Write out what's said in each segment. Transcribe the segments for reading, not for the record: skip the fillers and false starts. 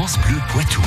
France Bleu Poitou.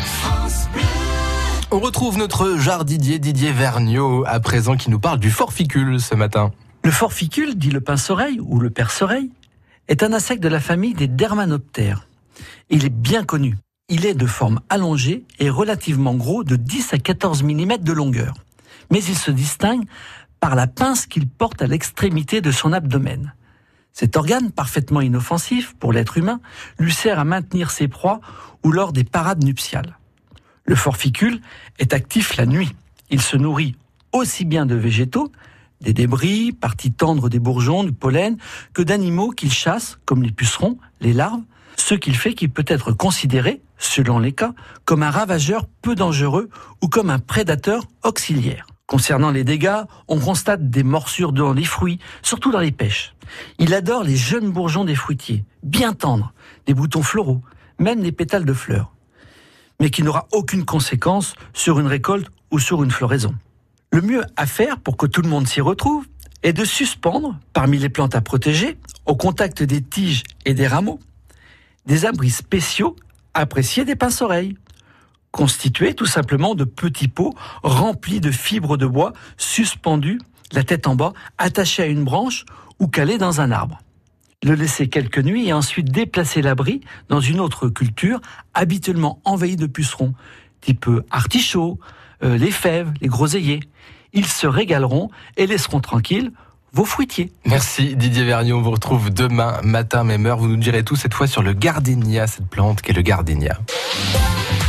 On retrouve notre jardidier Didier Vergniaud à présent qui nous parle du forficule ce matin. Le forficule, dit le pince-oreille ou le perce-oreille, est un insecte de la famille des dermanoptères. Il est bien connu. Il est de forme allongée et relativement gros, de 10 à 14 mm de longueur. Mais il se distingue par la pince qu'il porte à l'extrémité de son abdomen. Cet organe, parfaitement inoffensif pour l'être humain, lui sert à maintenir ses proies ou lors des parades nuptiales. Le forficule est actif la nuit. Il se nourrit aussi bien de végétaux, des débris, parties tendres des bourgeons, du pollen, que d'animaux qu'il chasse, comme les pucerons, les larves, ce qui fait qu'il peut être considéré, selon les cas, comme un ravageur peu dangereux ou comme un prédateur auxiliaire. Concernant les dégâts, on constate des morsures dans les fruits, surtout dans les pêches. Il adore les jeunes bourgeons des fruitiers, bien tendres, des boutons floraux, même les pétales de fleurs, mais qui n'aura aucune conséquence sur une récolte ou sur une floraison. Le mieux à faire pour que tout le monde s'y retrouve est de suspendre, parmi les plantes à protéger, au contact des tiges et des rameaux, des abris spéciaux appréciés des pince-oreilles, constitués tout simplement de petits pots remplis de fibres de bois suspendues, la tête en bas, attachés à une branche ou calés dans un arbre. Le laisser quelques nuits et ensuite déplacer l'abri dans une autre culture habituellement envahie de pucerons, type artichaut, les fèves, les groseilliers. Ils se régaleront et laisseront tranquilles vos fruitiers. Merci Didier Vergniaud, on vous retrouve demain matin, même heure. Vous nous direz tout cette fois sur le gardénia, cette plante qu'est le gardénia.